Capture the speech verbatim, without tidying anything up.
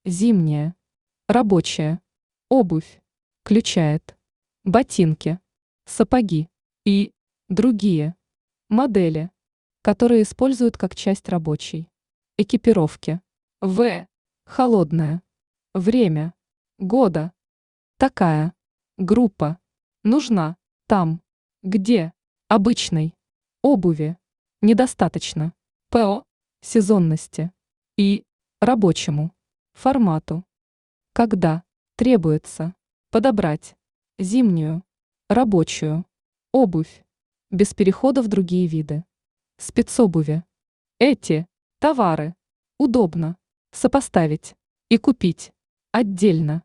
зимняя, рабочая, обувь, включает, ботинки, сапоги и другие модели, которые используют как часть рабочей экипировки. В. Холодное. Время года. Такая группа нужна там, где обычной обуви недостаточно. По. Сезонности и рабочему формату. Когда требуется подобрать зимнюю, рабочую обувь без перехода в другие виды спецобуви. Эти товары удобно сопоставить и купить отдельно.